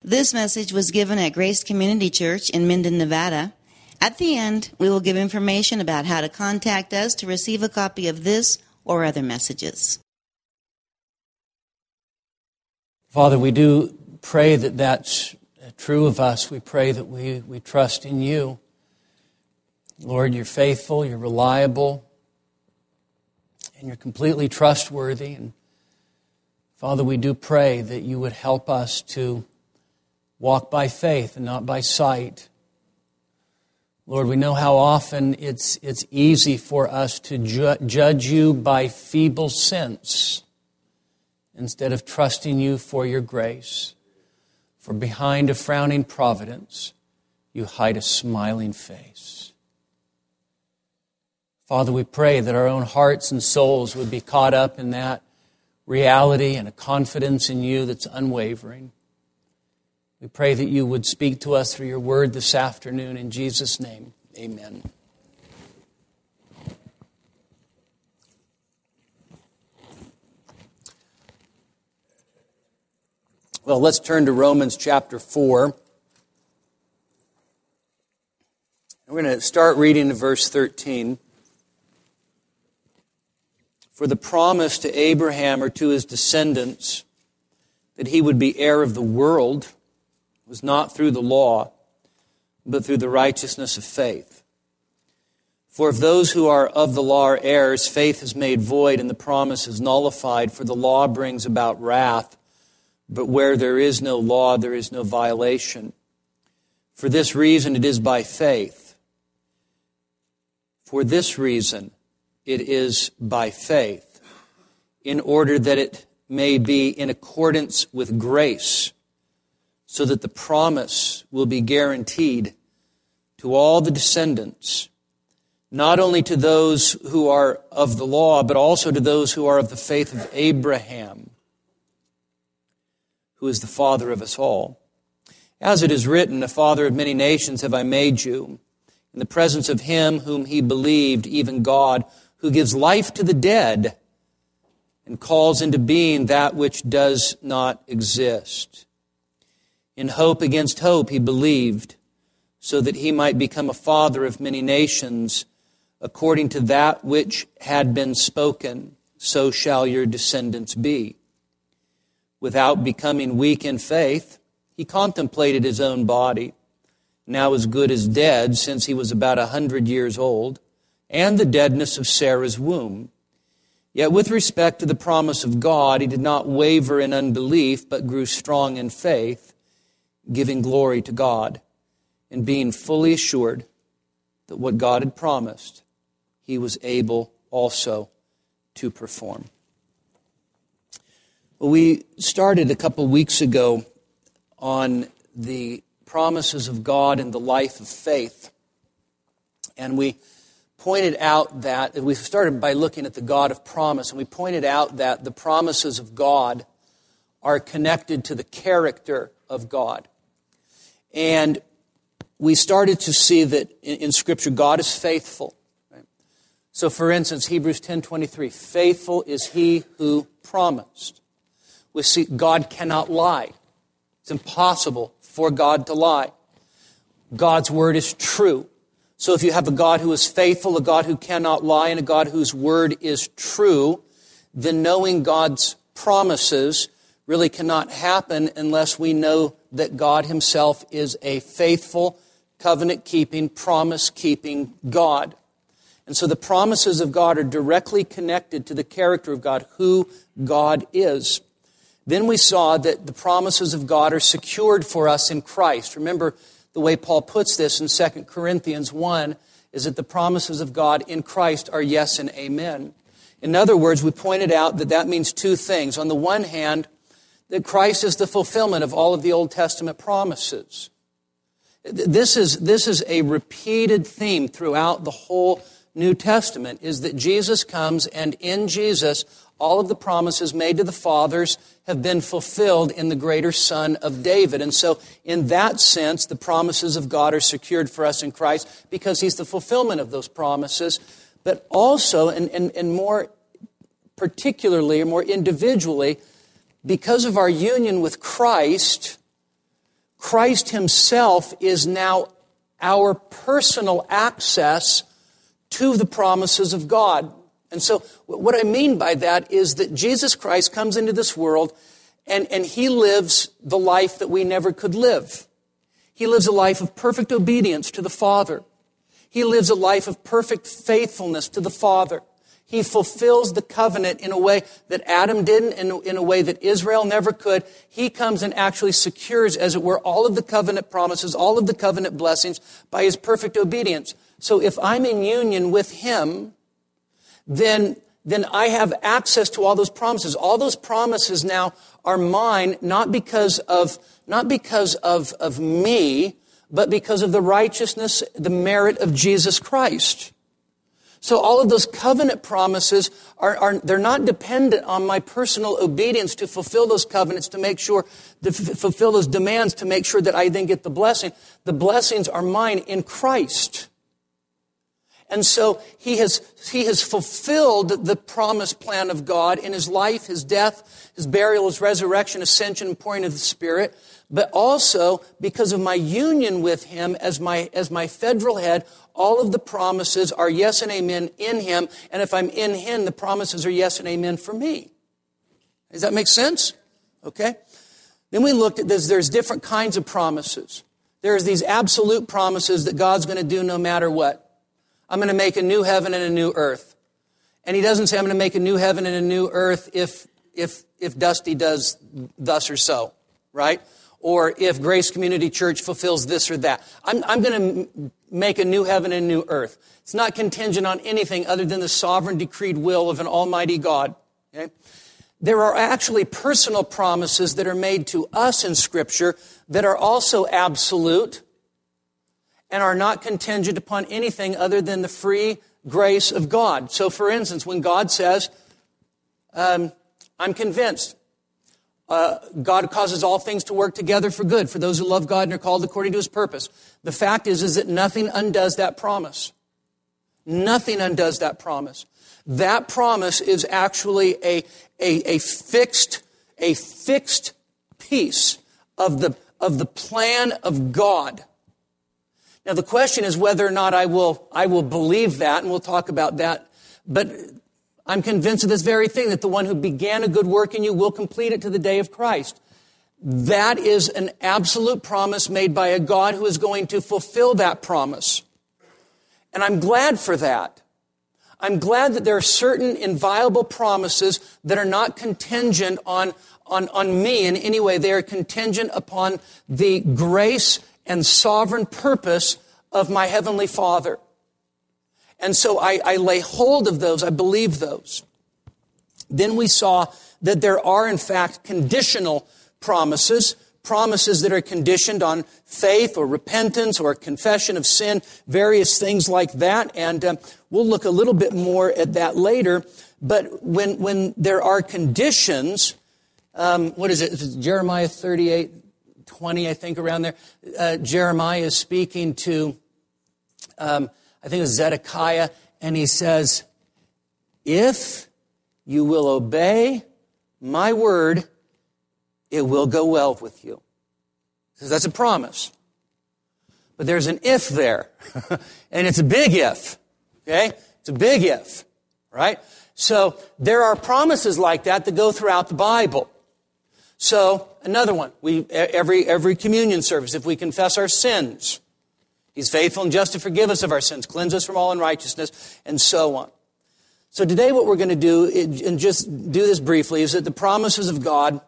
This message was given at Grace Community Church in Minden, Nevada. At the end, we will give information about how to contact us to receive a copy of this or other messages. Father, we do pray that that's true of us. We pray that we trust in you. Lord, you're faithful, you're reliable, and you're completely trustworthy. And Father, we do pray that you would help us to walk by faith and not by sight. Lord, we know how often it's easy for us to judge you by feeble sense instead of trusting you for your grace. For behind a frowning providence, you hide a smiling face. Father, we pray that our own hearts and souls would be caught up in that reality and a confidence in you that's unwavering. We pray that you would speak to us through your word this afternoon. In Jesus' name, amen. Well, let's turn to Romans chapter 4. We're going to start reading in verse 13. For the promise to Abraham or to his descendants that he would be heir of the world was not through the law, but through the righteousness of faith. For if those who are of the law are heirs, faith is made void and the promise is nullified, for the law brings about wrath. But where there is no law, there is no violation. For this reason it is by faith. For this reason it is by faith, in order that it may be in accordance with grace, so that the promise will be guaranteed to all the descendants, not only to those who are of the law, but also to those who are of the faith of Abraham, who is the father of us all. As it is written, a father of many nations have I made you, in the presence of him whom he believed, even God, who gives life to the dead and calls into being that which does not exist. In hope against hope he believed, so that he might become a father of many nations, according to that which had been spoken, so shall your descendants be. Without becoming weak in faith, he contemplated his own body, now as good as dead, since he was about 100 years old, and the deadness of Sarah's womb. Yet with respect to the promise of God, he did not waver in unbelief, but grew strong in faith, giving glory to God, and being fully assured that what God had promised, he was able also to perform. Well, we started a couple weeks ago on the promises of God in the life of faith. And we pointed out that, we started by looking at the God of promise, and we pointed out that the promises of God are connected to the character of God. And we started to see that in Scripture, God is faithful. Right? So for instance, Hebrews 10:23, faithful is he who promised. We see God cannot lie. It's impossible for God to lie. God's word is true. So if you have a God who is faithful, a God who cannot lie, and a God whose word is true, then knowing God's promises really cannot happen unless we know that God himself is a faithful, covenant-keeping, promise-keeping God. And so the promises of God are directly connected to the character of God, who God is. Then we saw that the promises of God are secured for us in Christ. Remember, the way Paul puts this in 2 Corinthians 1 is that the promises of God in Christ are yes and amen. In other words, we pointed out that that means two things. On the one hand, that Christ is the fulfillment of all of the Old Testament promises. This is a repeated theme throughout the whole New Testament, is that Jesus comes, and in Jesus, all of the promises made to the fathers have been fulfilled in the greater Son of David. And so in that sense, the promises of God are secured for us in Christ because he's the fulfillment of those promises. But also, and more particularly or more individually, because of our union with Christ, Christ himself is now our personal access to the promises of God. And so what I mean by that is that Jesus Christ comes into this world and he lives the life that we never could live. He lives a life of perfect obedience to the Father. He lives a life of perfect faithfulness to the Father. He fulfills the covenant in a way that Adam didn't, in a way that Israel never could. He comes and actually secures, as it were, all of the covenant promises, all of the covenant blessings by his perfect obedience. So if I'm in union with him, then I have access to all those promises. All those promises now are mine, not because of me, but because of the righteousness, the merit of Jesus Christ. So all of those covenant promises they're not dependent on my personal obedience to fulfill those covenants, to make sure, to fulfill those demands, to make sure that I then get the blessing. The blessings are mine in Christ. And so he has fulfilled the promised plan of God in his life, his death, his burial, his resurrection, ascension, and pouring of the Spirit. But also, because of my union with him as my federal head, all of the promises are yes and amen in him. And if I'm in him, the promises are yes and amen for me. Does that make sense? Okay. Then we looked at this. There's different kinds of promises. There's these absolute promises that God's going to do no matter what. I'm going to make a new heaven and a new earth. And he doesn't say I'm going to make a new heaven and a new earth if Dusty does thus or so, right? Or if Grace Community Church fulfills this or that. I'm going to make a new heaven and a new earth. It's not contingent on anything other than the sovereign decreed will of an almighty God. Okay? There are actually personal promises that are made to us in Scripture that are also absolute and are not contingent upon anything other than the free grace of God. So, for instance, when God says, I'm convinced, God causes all things to work together for good for those who love God and are called according to his purpose. The fact is that nothing undoes that promise. Nothing undoes that promise. That promise is actually a fixed piece of the plan of God. Now the question is whether or not I will believe that, and we'll talk about that. But I'm convinced of this very thing, that the one who began a good work in you will complete it to the day of Christ. That is an absolute promise made by a God who is going to fulfill that promise. And I'm glad for that. I'm glad that there are certain inviolable promises that are not contingent on me in any way. They are contingent upon the grace and sovereign purpose of my Heavenly Father. And so I lay hold of those. I believe those. Then we saw that there are, in fact, conditional promises that are conditioned on faith or repentance or confession of sin, various things like that. And we'll look a little bit more at that later. But when there are conditions, what is it? It's Jeremiah 38:20, I think, around there. Jeremiah is speaking to, I think it was Zedekiah, and he says, if you will obey my word, it will go well with you. So that's a promise. But there's an if there. And it's a big if. Okay? It's a big if. Right? So there are promises like that go throughout the Bible. So another one. Every communion service, if we confess our sins, he's faithful and just to forgive us of our sins, cleanse us from all unrighteousness, and so on. So today what we're going to do, and just do this briefly, is that the promises of God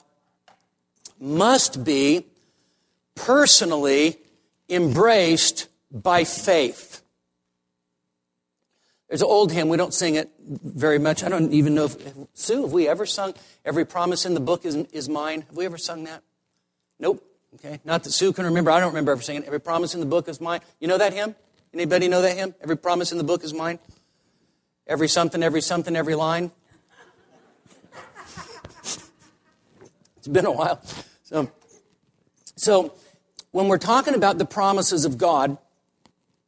must be personally embraced by faith. There's an old hymn. We don't sing it very much. I don't even know Sue, have we ever sung Every Promise in the Book is Mine? Have we ever sung that? Nope. Okay. Not that Sue can remember. I don't remember ever singing it. Every promise in the book is mine. You know that hymn? Anybody know that hymn? Every promise in the book is mine. Every something, every line. It's been a while. So when we're talking about the promises of God,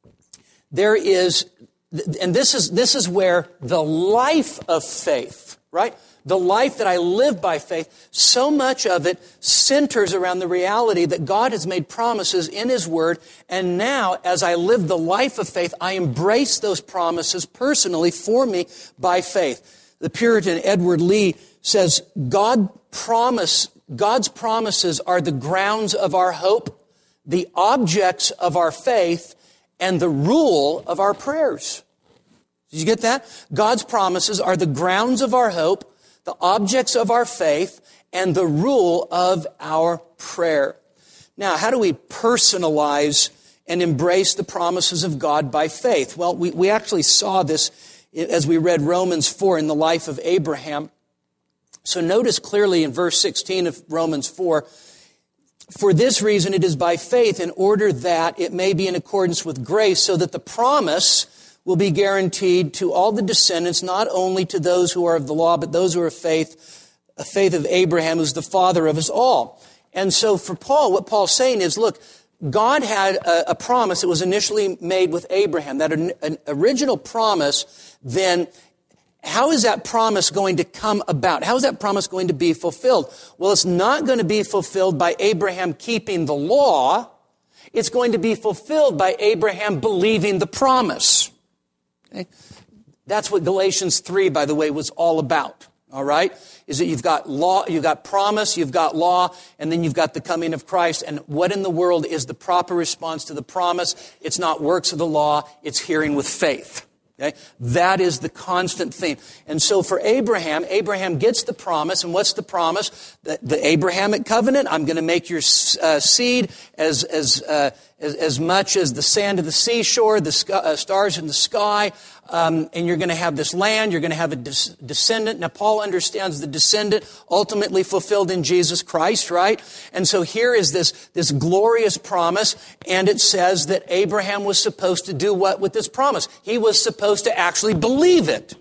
there is, and this is where the life of faith, right? The life that I live by faith, so much of it centers around the reality that God has made promises in His Word, and now, as I live the life of faith, I embrace those promises personally for me by faith. The Puritan Edward Lee says, God's promises are the grounds of our hope, the objects of our faith, and the rule of our prayers. Did you get that? God's promises are the grounds of our hope, the objects of our faith, and the rule of our prayer. Now, how do we personalize and embrace the promises of God by faith? Well, we actually saw this as we read Romans 4 in the life of Abraham. So notice clearly in verse 16 of Romans 4, for this reason it is by faith, in order that it may be in accordance with grace, so that the promise will be guaranteed to all the descendants, not only to those who are of the law, but those who are of faith, a faith of Abraham, who's the father of us all. And so for Paul, what Paul's saying is, look, God had a promise that was initially made with Abraham, that an original promise. Then how is that promise going to come about? How is that promise going to be fulfilled? Well, it's not going to be fulfilled by Abraham keeping the law. It's going to be fulfilled by Abraham believing the promise. Okay? That's what Galatians 3, by the way, was all about. All right? Is that you've got law, you've got promise, you've got law, and then you've got the coming of Christ. And what in the world is the proper response to the promise? It's not works of the law, it's hearing with faith. Okay? That is the constant theme. And so for Abraham gets the promise. And what's the promise? The Abrahamic covenant. I'm going to make your seed as much as the sand of the seashore, the stars in the sky. And you're going to have this land. You're going to have a descendant. Now, Paul understands the descendant ultimately fulfilled in Jesus Christ, right? And so here is this glorious promise. And it says that Abraham was supposed to do what with this promise? He was supposed to actually believe it.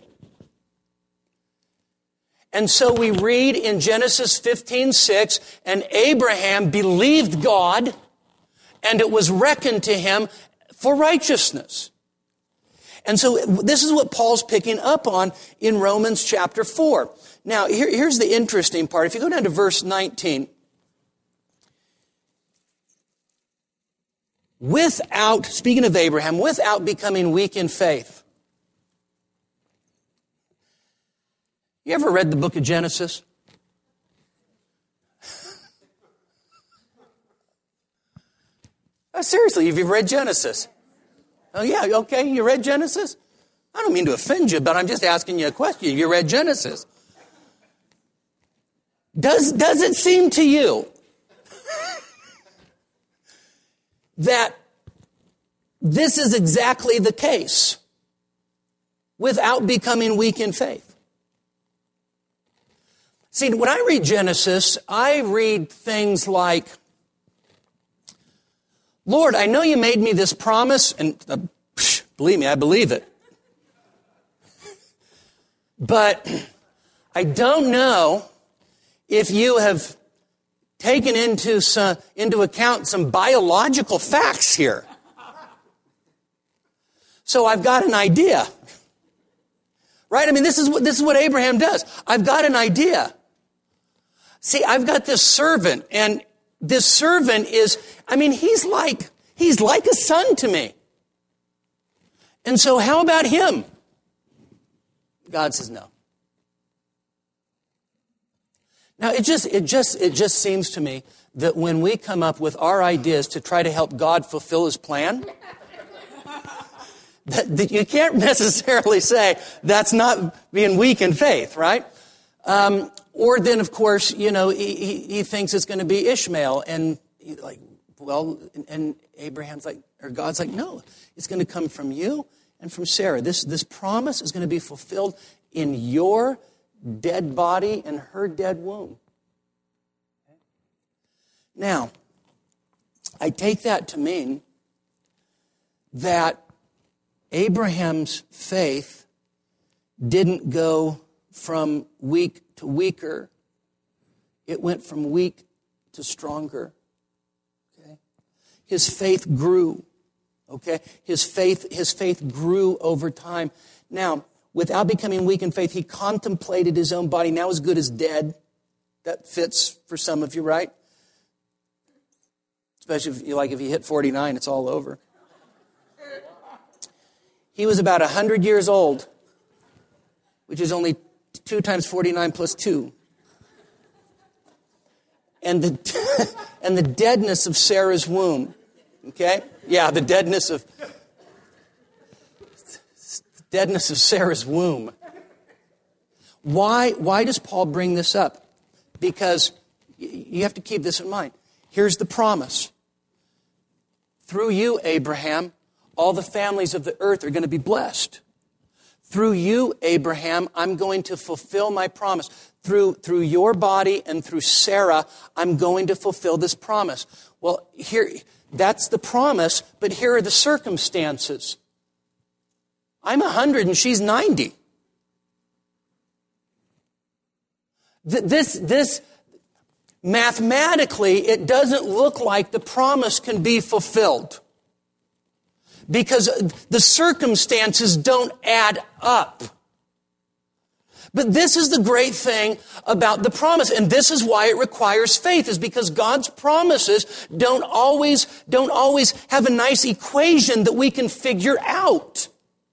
And so we read in Genesis 15:6, and Abraham believed God, and it was reckoned to him for righteousness. And so this is what Paul's picking up on in Romans chapter 4. Now, here's the interesting part. If you go down to verse 19, speaking of Abraham, without becoming weak in faith. You ever read the book of Genesis? Seriously, have you read Genesis? Oh, yeah, okay, you read Genesis? I don't mean to offend you, but I'm just asking you a question. You read Genesis? Does it seem to you that this is exactly the case without becoming weak in faith? See, when I read Genesis, I read things like, Lord, I know you made me this promise, and believe me, I believe it. But I don't know if you have taken into account some biological facts here. So I've got an idea. Right? I mean, this is what Abraham does. I've got an idea. See, I've got this servant, and this servant is, he's like a son to me. And so how about him? God says no. Now, it just seems to me that when we come up with our ideas to try to help God fulfill His plan, that you can't necessarily say that's not being weak in faith, right? Or then, of course, he thinks it's going to be Ishmael, and and Abraham's like, or God's like, no, it's going to come from you and from Sarah. This promise is going to be fulfilled in your dead body and her dead womb. Now, I take that to mean that Abraham's faith didn't go from weak to weaker. It went from weak to stronger. Okay? His faith grew. Okay? His faith grew over time. Now, without becoming weak in faith, he contemplated his own body, now as good as dead. That fits for some of you, right? Especially if you hit 49, it's all over. He was about 100 years old, which is only 2 times 49 plus 2. And the deadness of Sarah's womb. Okay? Yeah, the deadness of Sarah's womb. Why does Paul bring this up? Because you have to keep this in mind. Here's the promise. Through you, Abraham, all the families of the earth are going to be blessed. Through you, Abraham, I'm going to fulfill my promise. Through your body and through Sarah, I'm going to fulfill this promise. Well, that's the promise, but here are the circumstances. I'm 100 and she's 90. This mathematically, it doesn't look like the promise can be fulfilled. Because the circumstances don't add up. But this is the great thing about the promise, and this is why it requires faith, is because God's promises don't always have a nice equation that we can figure out.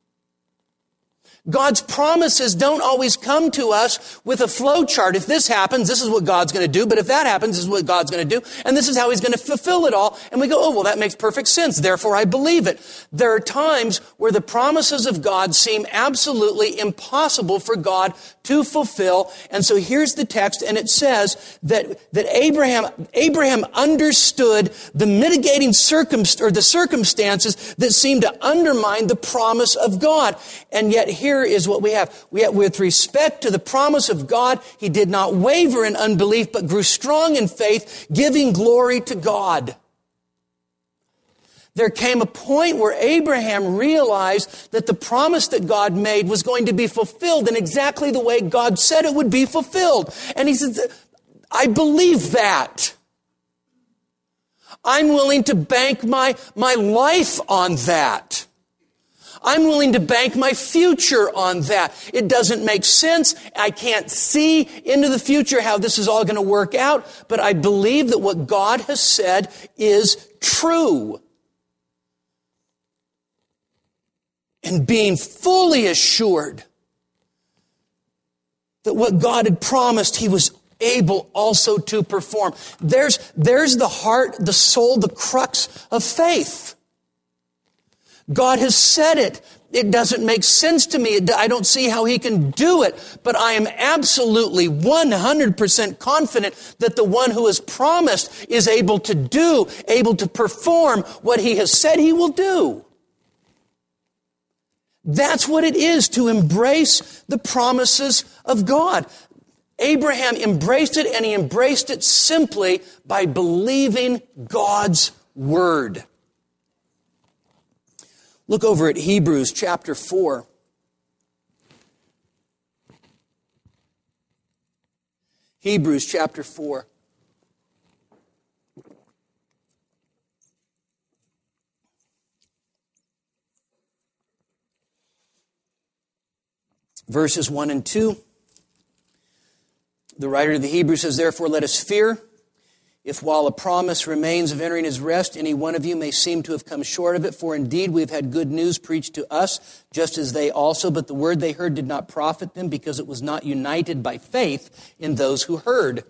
God's promises don't always come to us with a flow chart. If this happens, this is what God's going to do. But if that happens, this is what God's going to do. And this is how he's going to fulfill it all. And we go, oh, well, that makes perfect sense. Therefore, I believe it. There are times where the promises of God seem absolutely impossible for God to fulfill. And so here's the text, and it says that Abraham understood the mitigating the circumstances that seem to undermine the promise of God. And yet here is what we have. With respect to the promise of God, he did not waver in unbelief, but grew strong in faith, giving glory to God. There came a point where Abraham realized that the promise that God made was going to be fulfilled in exactly the way God said it would be fulfilled. And he said, I believe that. I'm willing to bank my life on that. I'm willing to bank my future on that. It doesn't make sense. I can't see into the future how this is all going to work out, but I believe that what God has said is true. And being fully assured that what God had promised, he was able also to perform. There's the heart, the soul, the crux of faith. God has said it. It doesn't make sense to me. I don't see how he can do it. But I am absolutely 100% confident that the one who has promised is able to perform what he has said he will do. That's what it is to embrace the promises of God. Abraham embraced it, and he embraced it simply by believing God's word. Look over at Hebrews chapter 4. Hebrews chapter 4. Verses 1 and 2. The writer of the Hebrews says, therefore let us fear, if while a promise remains of entering his rest, any one of you may seem to have come short of it. For indeed we have had good news preached to us, just as they also. But the word they heard did not profit them, because it was not united by faith in those who heard.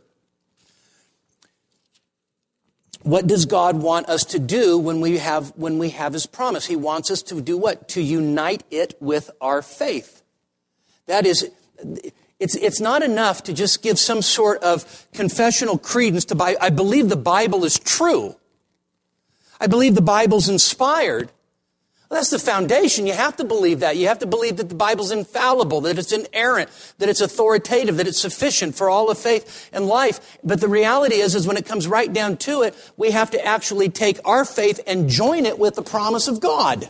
What does God want us to do when we have his promise? He wants us to do what? To unite it with our faith. That is, it's not enough to just give some sort of confessional credence to I believe the Bible is true. I believe the Bible's inspired. Well, that's the foundation. You have to believe that. You have to believe that the Bible's infallible, that it's inerrant, that it's authoritative, that it's sufficient for all of faith and life. But the reality is when it comes right down to it, we have to actually take our faith and join it with the promise of God.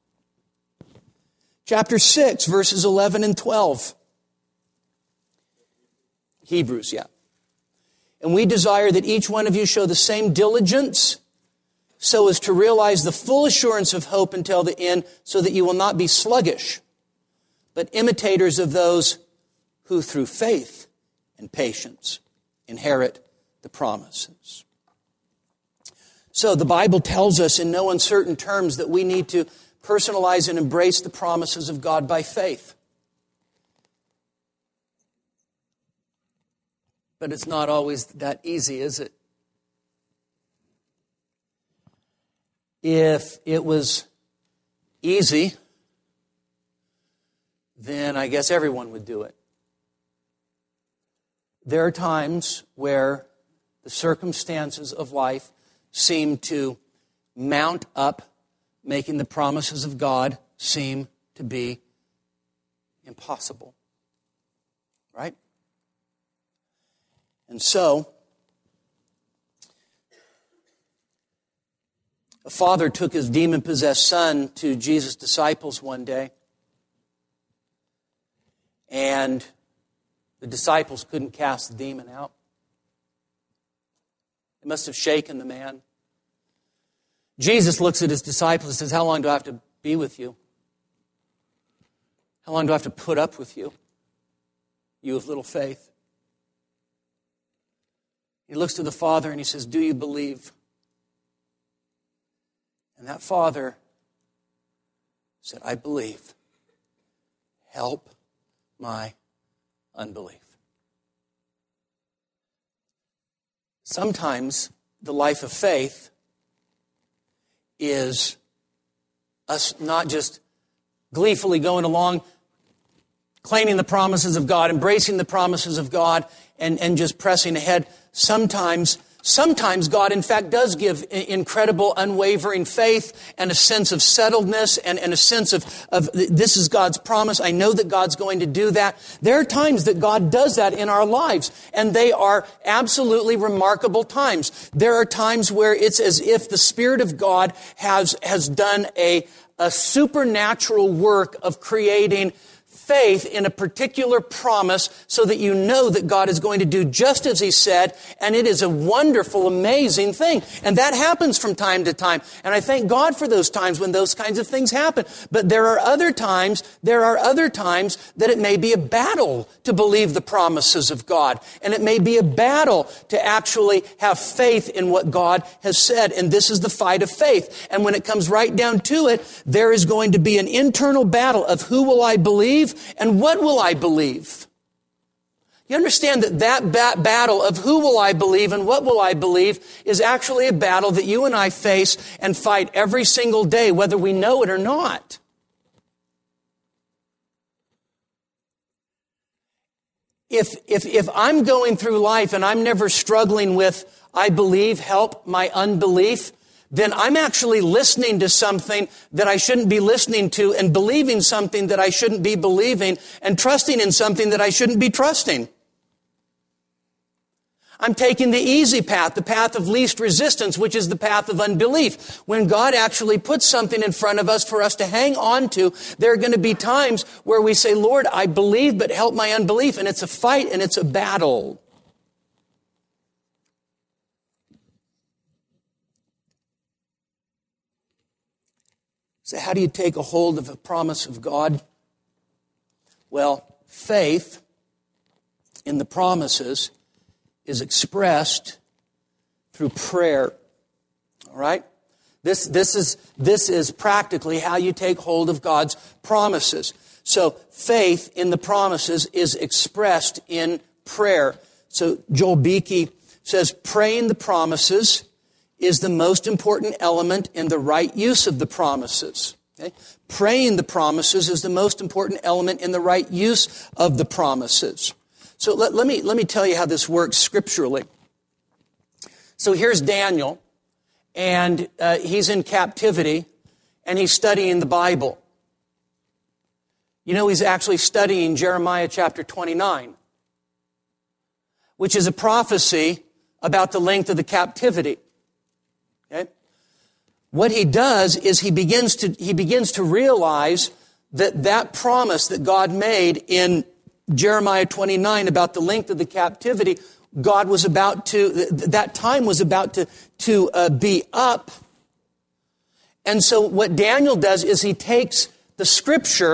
Chapter 6, verses 11 and 12. Hebrews, yeah. And we desire that each one of you show the same diligence so as to realize the full assurance of hope until the end, so that you will not be sluggish, but imitators of those who through faith and patience inherit the promises. So the Bible tells us in no uncertain terms that we need to personalize and embrace the promises of God by faith. But it's not always that easy, is it? If it was easy, then I guess everyone would do it. There are times where the circumstances of life seem to mount up, making the promises of God seem to be impossible. Right? And so, a father took his demon-possessed son to Jesus' disciples one day, and the disciples couldn't cast the demon out. It must have shaken the man. Jesus looks at his disciples and says, "How long do I have to be with you? How long do I have to put up with you? You of little faith." He looks to the Father and he says, "Do you believe?" And that father said, "I believe. Help my unbelief." Sometimes the life of faith is us not just gleefully going along, claiming the promises of God, embracing the promises of God, and just pressing ahead. Sometimes God, in fact, does give incredible, unwavering faith and a sense of settledness and a sense of this is God's promise. I know that God's going to do that. There are times that God does that in our lives, and they are absolutely remarkable times. There are times where it's as if the Spirit of God has done a supernatural work of creating faith in a particular promise so that you know that God is going to do just as He said, and it is a wonderful, amazing thing. And that happens from time to time. And I thank God for those times when those kinds of things happen. But there are other times that it may be a battle to believe the promises of God. And it may be a battle to actually have faith in what God has said. And this is the fight of faith. And when it comes right down to it, there is going to be an internal battle of who will I believe and what will I believe? You understand that battle of who will I believe and what will I believe is actually a battle that you and I face and fight every single day, whether we know it or not. If I'm going through life and I'm never struggling with, I believe, help my unbelief, then I'm actually listening to something that I shouldn't be listening to and believing something that I shouldn't be believing and trusting in something that I shouldn't be trusting. I'm taking the easy path, the path of least resistance, which is the path of unbelief. When God actually puts something in front of us for us to hang on to, there are going to be times where we say, "Lord, I believe, but help my unbelief." And it's a fight and it's a battle. So how do you take a hold of a promise of God? Well, faith in the promises is expressed through prayer. All right? This is practically how you take hold of God's promises. So faith in the promises is expressed in prayer. So Joel Beeke says, praying the promises is the most important element in the right use of the promises. Okay? Praying the promises is the most important element in the right use of the promises. So let me tell you how this works scripturally. So here's Daniel, and he's in captivity, and he's studying the Bible. You know, he's actually studying Jeremiah chapter 29, which is a prophecy about the length of the captivity. Okay? What he does is he begins to realize that promise that God made in Jeremiah 29 about the length of the captivity, God was about to, that time was about to be up. And so what Daniel does is he takes the scripture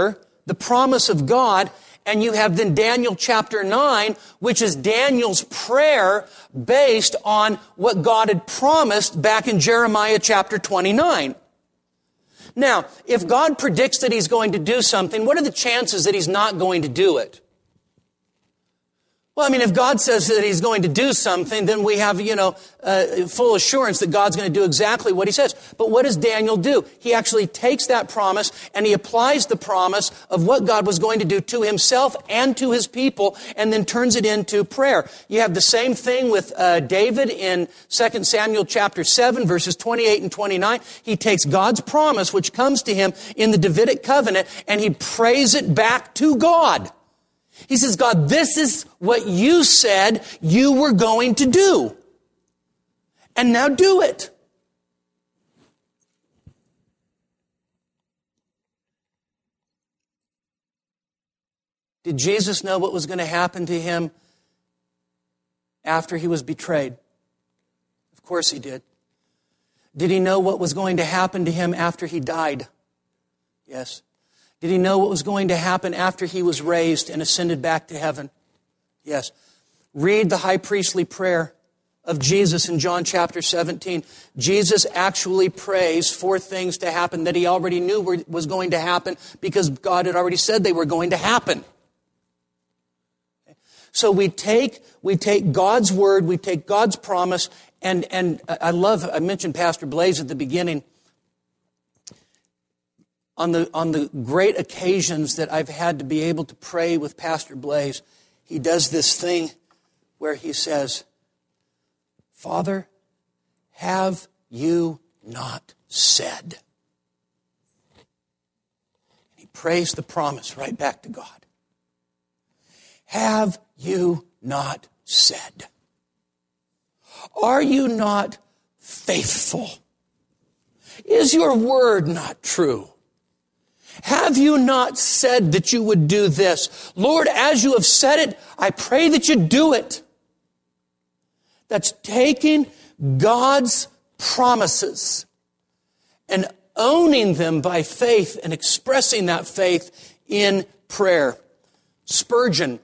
the promise of God, and you have then Daniel chapter 9, which is Daniel's prayer based on what God had promised back in Jeremiah chapter 29. Now, if God predicts that He's going to do something, what are the chances that He's not going to do it? Well, I mean, if God says that He's going to do something, then we have, full assurance that God's going to do exactly what He says. But what does Daniel do? He actually takes that promise and he applies the promise of what God was going to do to himself and to his people, and then turns it into prayer. You have the same thing with David in 2 Samuel chapter 7, verses 28 and 29. He takes God's promise, which comes to him in the Davidic covenant, and he prays it back to God. He says, God, this is what you said you were going to do. And now do it. Did Jesus know what was going to happen to him after he was betrayed? Of course he did. Did he know what was going to happen to him after he died? Yes. Did he know what was going to happen after he was raised and ascended back to heaven? Yes. Read the high priestly prayer of Jesus in John chapter 17. Jesus actually prays for things to happen that he already knew was going to happen because God had already said they were going to happen. So we take God's word, we take God's promise, and I mentioned Pastor Blaze at the beginning. On the great occasions that I've had to be able to pray with Pastor Blaze, he does this thing where he says, Father, have you not said? He prays the promise right back to God. Have you not said? Are you not faithful? Is your word not true? Have you not said that you would do this? Lord, as you have said it, I pray that you do it. That's taking God's promises and owning them by faith and expressing that faith in prayer. Spurgeon.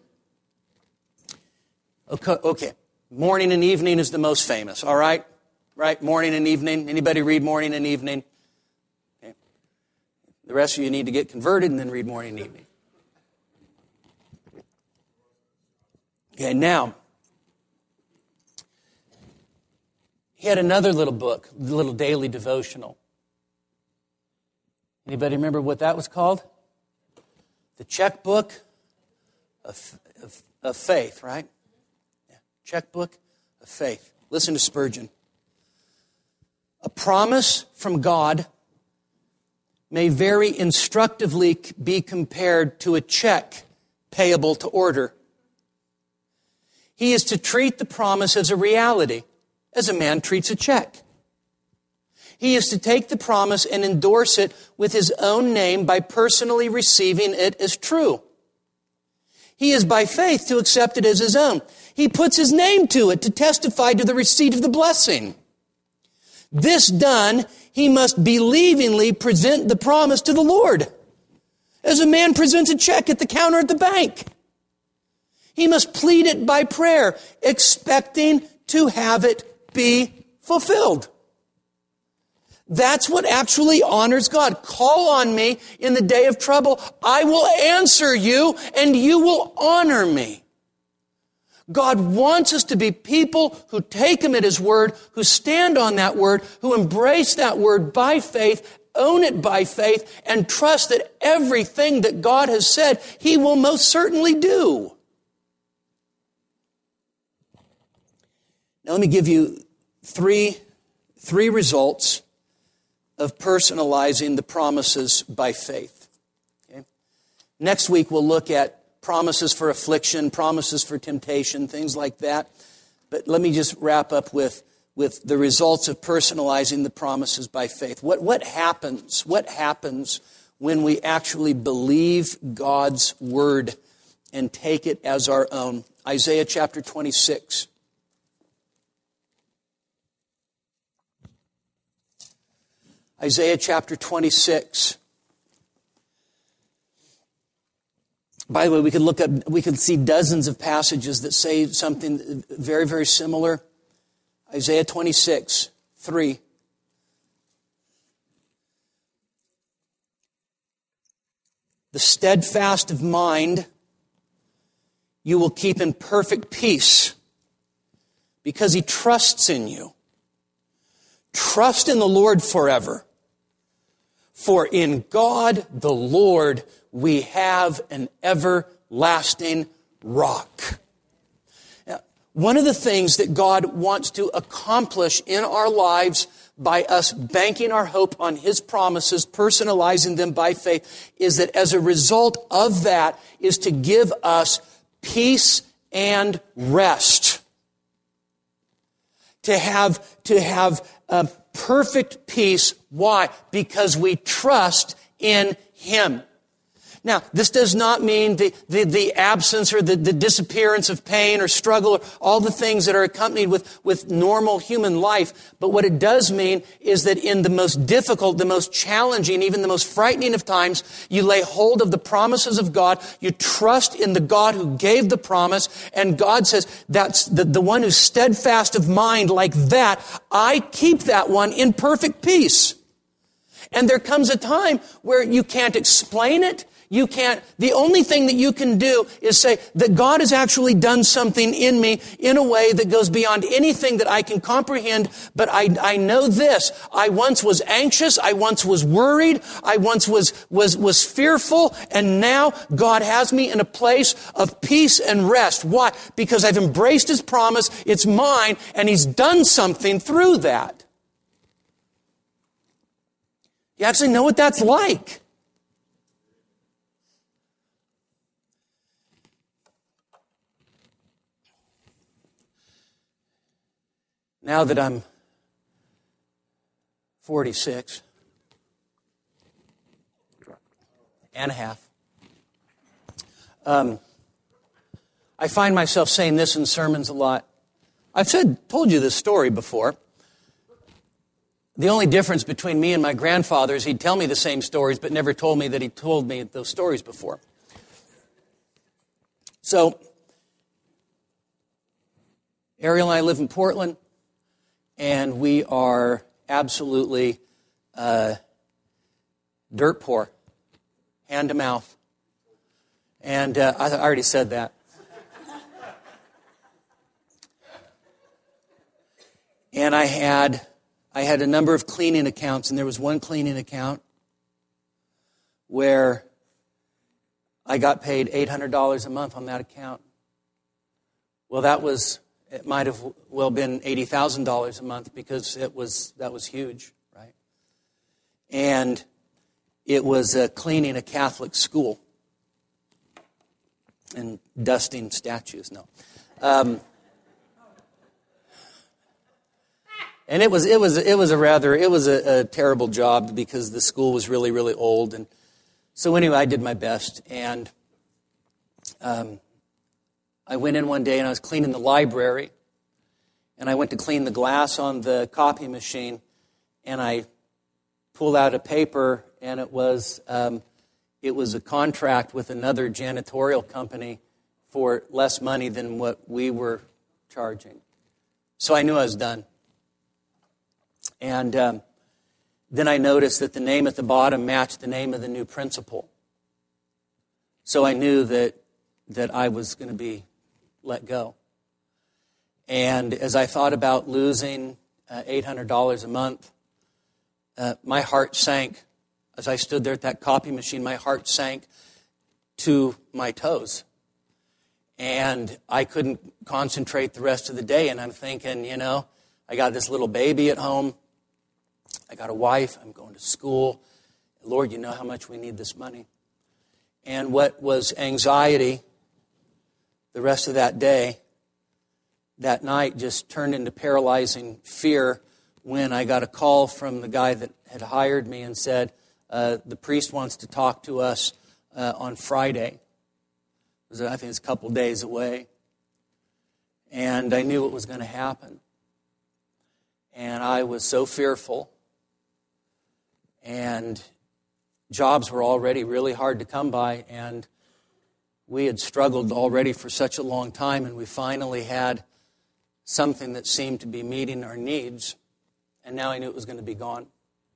Okay. Morning and evening is the most famous, all right? Right? Morning and evening. Anybody read morning and evening? The rest of you need to get converted and then read morning and evening. Okay, now, he had another little book, little daily devotional. Anybody remember what that was called? The Checkbook of Faith, right? Yeah. Checkbook of Faith. Listen to Spurgeon. A promise from God may very instructively be compared to a check payable to order. He is to treat the promise as a reality, as a man treats a check. He is to take the promise and endorse it with his own name by personally receiving it as true. He is by faith to accept it as his own. He puts his name to it to testify to the receipt of the blessing. This done, he must believingly present the promise to the Lord, as a man presents a check at the counter at the bank. He must plead it by prayer, expecting to have it be fulfilled. That's what actually honors God. Call on me in the day of trouble. I will answer you, and you will honor me. God wants us to be people who take Him at His word, who stand on that word, who embrace that word by faith, own it by faith, and trust that everything that God has said, He will most certainly do. Now let me give you three results of personalizing the promises by faith. Okay? Next week we'll look at promises for affliction, promises for temptation, things like that. But let me just wrap up with the results of personalizing the promises by faith. What happens? What happens when we actually believe God's word and take it as our own? Isaiah chapter 26. Isaiah chapter 26. By the way, we could see dozens of passages that say something very, very similar. Isaiah 26:3. The steadfast of mind you will keep in perfect peace because he trusts in you. Trust in the Lord forever. For in God the Lord we have an everlasting rock. Now, one of the things that God wants to accomplish in our lives by us banking our hope on his promises, personalizing them by faith, is that as a result of that is to give us peace and rest. To have a perfect peace. Why? Because we trust in him. Now, this does not mean the absence or the disappearance of pain or struggle or all the things that are accompanied with normal human life. But what it does mean is that in the most difficult, the most challenging, even the most frightening of times, you lay hold of the promises of God. You trust in the God who gave the promise. And God says, that's the one who's steadfast of mind like that. I keep that one in perfect peace. And there comes a time where you can't explain it. The only thing that you can do is say that God has actually done something in me in a way that goes beyond anything that I can comprehend. But I know this. I once was anxious. I once was worried. I once was fearful. And now God has me in a place of peace and rest. Why? Because I've embraced his promise. It's mine. And he's done something through that. You actually know what that's like. Now that I'm 46 and a half, I find myself saying this in sermons a lot. I've told you this story before. The only difference between me and my grandfather is he'd tell me the same stories, but never told me that he told me those stories before. So, Ariel and I live in Portland. And we are absolutely dirt poor, hand to mouth. And I already said that. And I had a number of cleaning accounts, and there was one cleaning account where I got paid $800 a month on that account. Well, it might have well been $80,000 a month because that was huge, right? And it was cleaning a Catholic school and dusting statues. No, and it was a terrible job because the school was really, really old. And so anyway, I did my best, and I went in one day and I was cleaning the library, and I went to clean the glass on the copy machine, and I pulled out a paper, and it was a contract with another janitorial company for less money than what we were charging. So I knew I was done. And then I noticed that the name at the bottom matched the name of the new principal. So I knew that I was going to be let go. And as I thought about losing $800 a month, my heart sank. As I stood there at that copy machine, my heart sank to my toes. And I couldn't concentrate the rest of the day. And I'm thinking, I got this little baby at home. I got a wife. I'm going to school. Lord, you know how much we need this money. And what was anxiety the rest of that day, that night, just turned into paralyzing fear when I got a call from the guy that had hired me and said, the priest wants to talk to us on Friday. I think it's a couple days away. And I knew what was going to happen. And I was so fearful. And jobs were already really hard to come by. And we had struggled already for such a long time, and we finally had something that seemed to be meeting our needs, and now I knew it was going to be gone.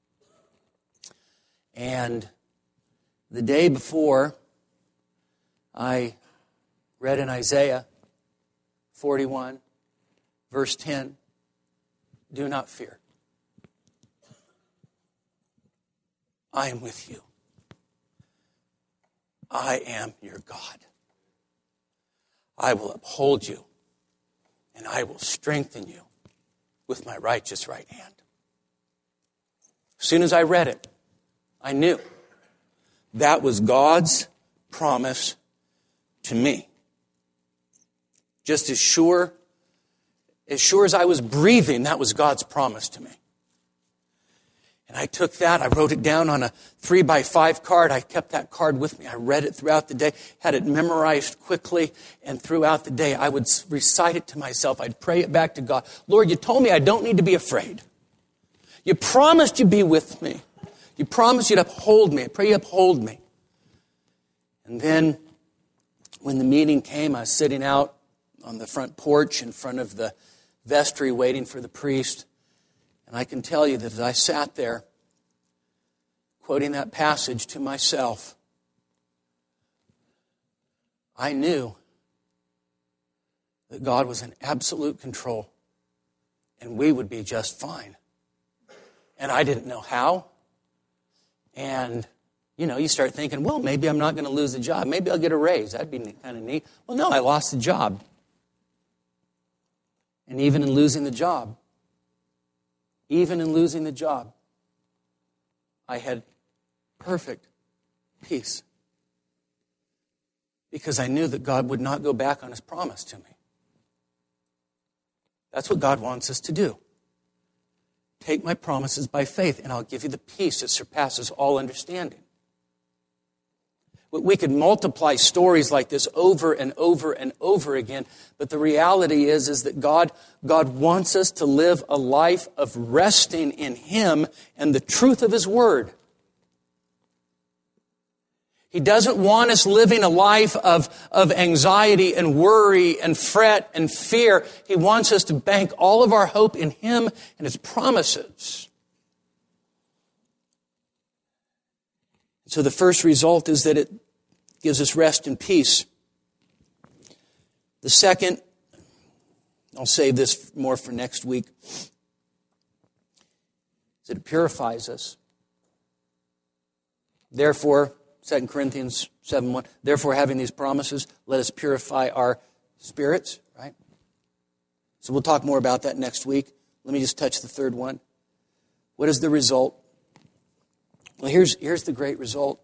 And the day before, I read in Isaiah 41, verse 10, "Do not fear. I am with you. I am your God. I will uphold you, and I will strengthen you with my righteous right hand." As soon as I read it, I knew that was God's promise to me. Just as sure as I was breathing, that was God's promise to me. And I took that, I wrote it down on a 3x5 card. I kept that card with me. I read it throughout the day, had it memorized quickly, and throughout the day I would recite it to myself. I'd pray it back to God. "Lord, you told me I don't need to be afraid. You promised you'd be with me. You promised you'd uphold me. I pray you uphold me." And then when the meeting came, I was sitting out on the front porch in front of the vestry waiting for the priest. And I can tell you that as I sat there, quoting that passage to myself, I knew that God was in absolute control and we would be just fine. And I didn't know how. And, you start thinking, well, maybe I'm not going to lose the job. Maybe I'll get a raise. That'd be kind of neat. Well, no, I lost the job. And even in losing the job, I had perfect peace. Because I knew that God would not go back on His promise to me. That's what God wants us to do. Take my promises by faith, and I'll give you the peace that surpasses all understanding. We could multiply stories like this over and over and over again, but the reality is that God wants us to live a life of resting in Him and the truth of His Word. He doesn't want us living a life of anxiety and worry and fret and fear. He wants us to bank all of our hope in Him and His promises. So the first result is that it gives us rest and peace. The second, I'll save this more for next week, is that it purifies us. Therefore, 2 Corinthians 7:1, therefore having these promises, let us purify our spirits, right? So we'll talk more about that next week. Let me just touch the third one. What is the result? Well, here's the great result.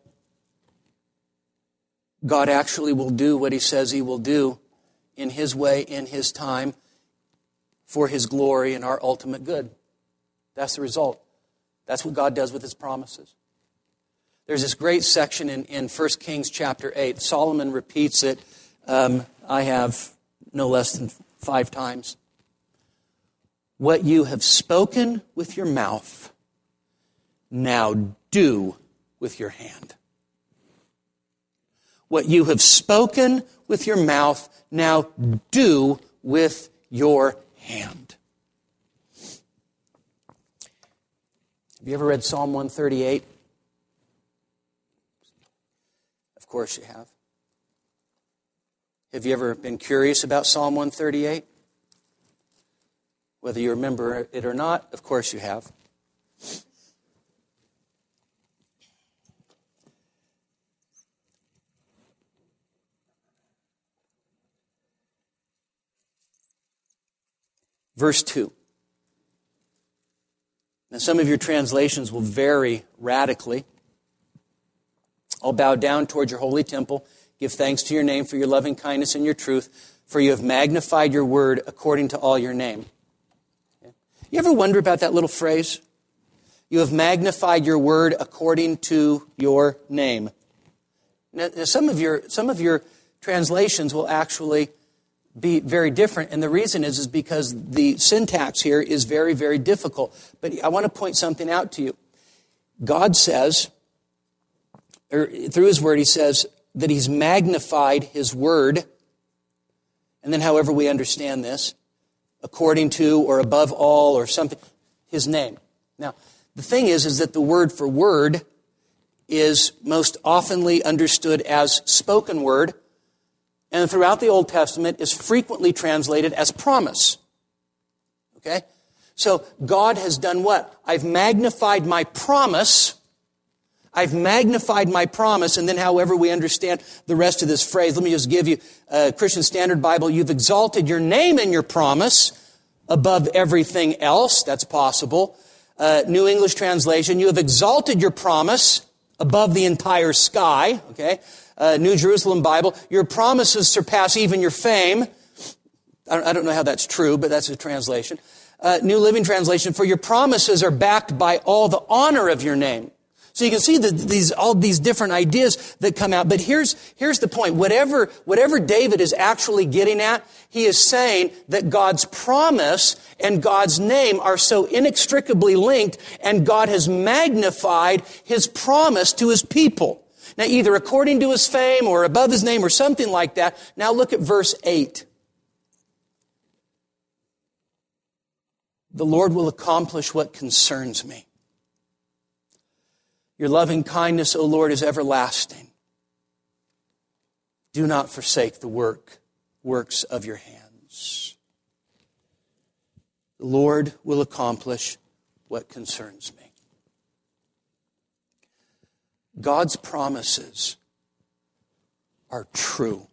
God actually will do what He says He will do in His way, in His time, for His glory and our ultimate good. That's the result. That's what God does with His promises. There's this great section in 1 Kings chapter 8. Solomon repeats it, I have no less than 5 times. What you have spoken with your mouth, now do with your hand. What you have spoken with your mouth, now do with your hand. Have you ever read Psalm 138? Of course you have. Have you ever been curious about Psalm 138? Whether you remember it or not, of course you have. Verse 2. Now some of your translations will vary radically. I'll bow down toward your holy temple, give thanks to your name for your loving kindness and your truth, for you have magnified your word according to all your name. You ever wonder about that little phrase? You have magnified your word according to your name. Now, some of your translations will actually be very different, and the reason is because the syntax here is very, very difficult. But I want to point something out to you. God says, or through His Word, He says, that he's magnified his word, and then however we understand this, according to or above all or something, his name. Now, the thing is that the word for word is most oftenly understood as spoken word, and throughout the Old Testament is frequently translated as promise. Okay? So God has done what? I've magnified my promise. I've magnified my promise, and then however we understand the rest of this phrase, let me just give you a Christian Standard Bible. You've exalted your name and your promise above everything else. That's possible. New English Translation, you have exalted your promise above the entire sky. Okay. New Jerusalem Bible, your promises surpass even your fame. I don't know how that's true, but that's a translation. New Living Translation, for your promises are backed by all the honor of your name. So you can see all these different ideas that come out. But here's the point. Whatever David is actually getting at, he is saying that God's promise and God's name are so inextricably linked, and God has magnified his promise to his people. Now, either according to his fame or above his name or something like that. Now look at verse 8. The Lord will accomplish what concerns me. Your loving kindness, O Lord, is everlasting. Do not forsake the works of your hands. The Lord will accomplish what concerns me. God's promises are true.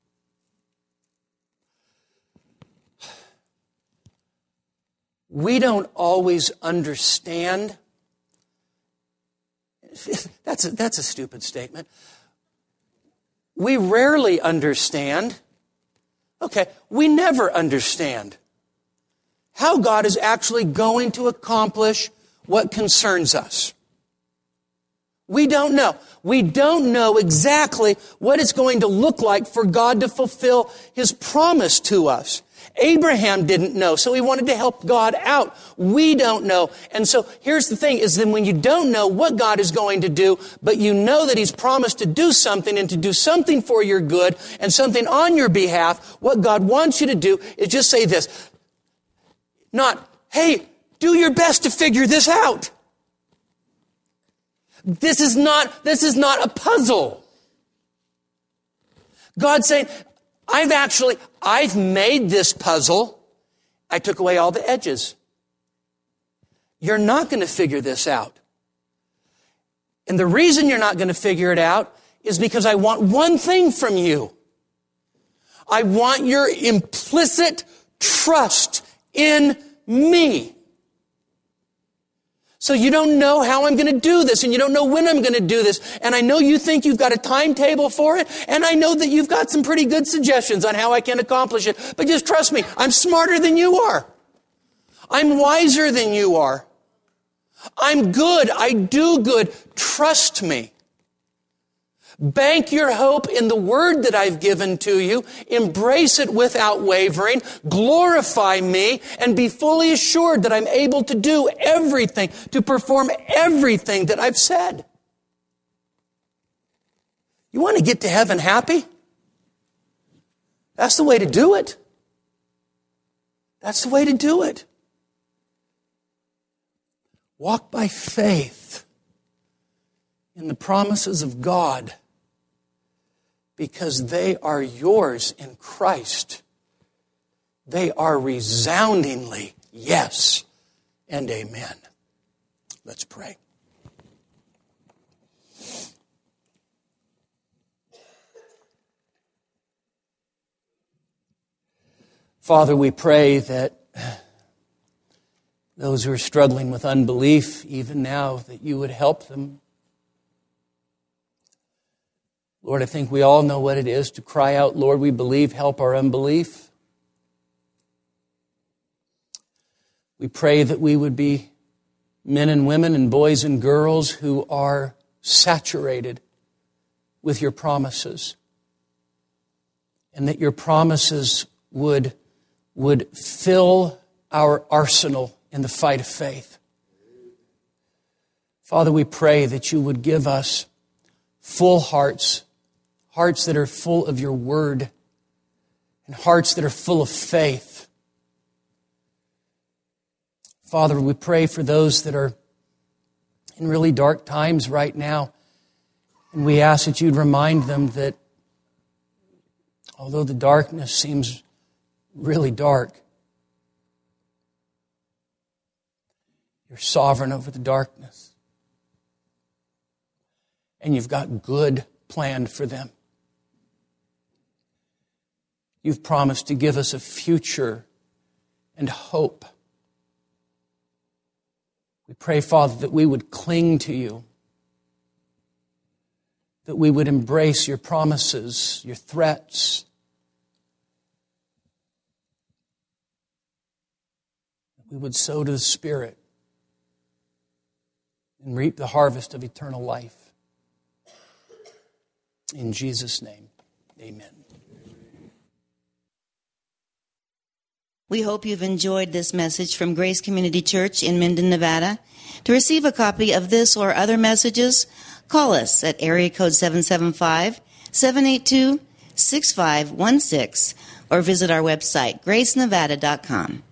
We don't always understand. That's a stupid statement. We rarely understand. Okay, we never understand how God is actually going to accomplish what concerns us. We don't know. We don't know exactly what it's going to look like for God to fulfill his promise to us. Abraham didn't know, so he wanted to help God out. We don't know. And so here's the thing, is that when you don't know what God is going to do, but you know that he's promised to do something and to do something for your good and something on your behalf, what God wants you to do is just say this. Not, hey, do your best to figure this out. This is not a puzzle. God's saying, I've made this puzzle. I took away all the edges. You're not going to figure this out. And the reason you're not going to figure it out is because I want one thing from you. I want your implicit trust in me. So you don't know how I'm going to do this, and you don't know when I'm going to do this. And I know you think you've got a timetable for it, and I know that you've got some pretty good suggestions on how I can accomplish it. But just trust me, I'm smarter than you are. I'm wiser than you are. I'm good. I do good. Trust me. Bank your hope in the word that I've given to you. Embrace it without wavering. Glorify me and be fully assured that I'm able to do everything, to perform everything that I've said. You want to get to heaven happy? That's the way to do it. That's the way to do it. Walk by faith in the promises of God, because they are yours in Christ. They are resoundingly yes and amen. Let's pray. Father, we pray that those who are struggling with unbelief, even now, that you would help them. Lord, I think we all know what it is to cry out, Lord, we believe, help our unbelief. We pray that we would be men and women and boys and girls who are saturated with your promises, and that your promises would fill our arsenal in the fight of faith. Father, we pray that you would give us full hearts hearts that are full of your word, and hearts that are full of faith. Father, we pray for those that are in really dark times right now, and we ask that you'd remind them that although the darkness seems really dark, you're sovereign over the darkness. And you've got good planned for them. You've promised to give us a future and hope. We pray, Father, that we would cling to you, that we would embrace your promises, your threats, that we would sow to the Spirit and reap the harvest of eternal life. In Jesus' name, amen. We hope you've enjoyed this message from Grace Community Church in Minden, Nevada. To receive a copy of this or other messages, call us at area code 775-782-6516 or visit our website, gracenevada.com.